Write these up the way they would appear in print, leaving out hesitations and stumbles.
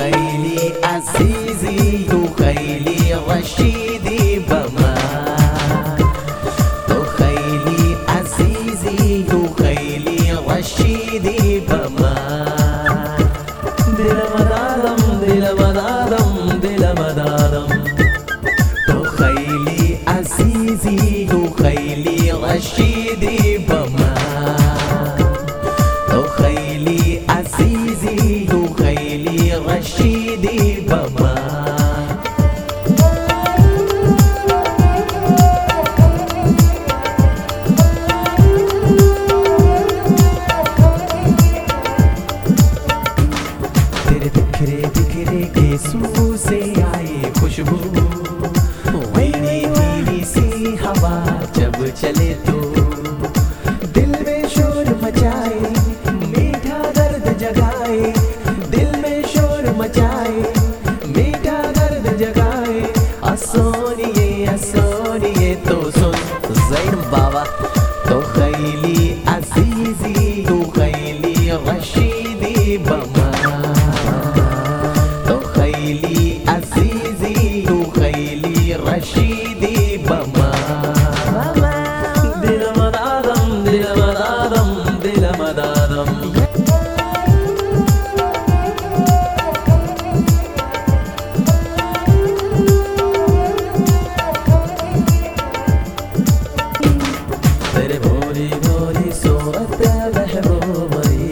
خيلي عزيزي وخيلي رشيدي بما خيلي عزيزي وخيلي رشيدي بما دل مدادم دل مدادم دل مدادم خيلي عزيزي وخيلي رشيدي بما خيلي عزيزي وخيلي رشيدي بما तेरे बिखरे बिखरे केसों से आई खुशबू धीमी धीमी सी हवा जब चले तो दिल में शोर मचाए मीठा दर्द जगाए दिल में शोर मचाए मीठा दर्द जगाए असोनिए तो सुन ज़ैन बाबा तो खैली अजीज़ी तो खैली रशीदी बमा तो खैली अजीज़ी तो खैली रशीदी बमा दिल मदादम दिल मदादम दिल मदादम तेरे भोली भोली सूरत महबूबी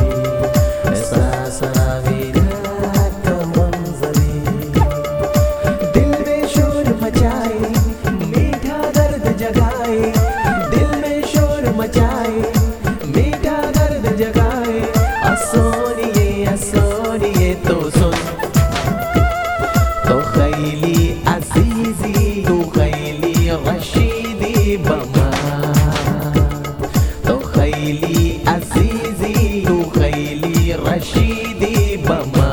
सराबी रात मंजरी दिल में शोर मचाए मीठा दर्द जगाए दिल में शोर मचाए मीठा दर्द जगाए असोनिए तो सुन तो खैली अजीज़ी तो खैली रशीदी बमा तो खैली अजीज़ी तो खैली रशीदी बमा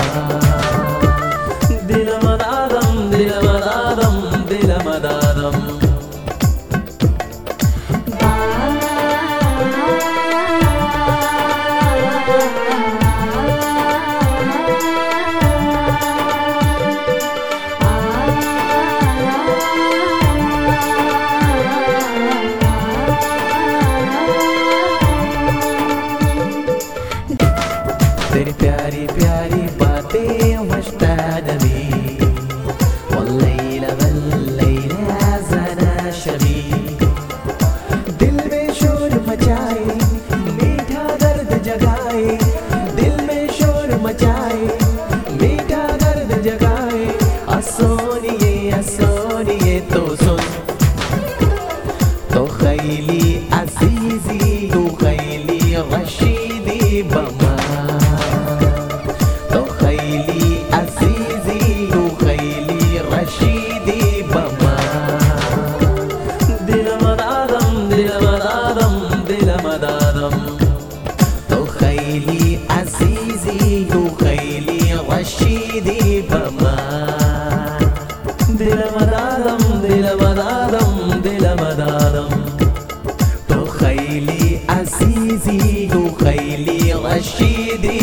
दिल मदादम दिल मदादम दिल मदादम तेरी प्यारी प्यारी बातें मश्तादमी वल्लैला वल्लैला ज़ना शबी दिल में शोर मचाए मीठा दर्द जगाए दिल में शोर मचाए मीठा दर्द जगाए असोनिए तो सुन तो खैली अजीज़ी तो खैली रशीदी बमा तो खैली अजीज़ी तो खैली रशीदी बमा दिल मदादम दिल मदादम दिल मदादम तो खैली अजीज़ी तो खैली रशीदी बमा दिल मदादम दिल मदादम दिल मदादम तो खैली अजीज़ी तो खैली रशीदी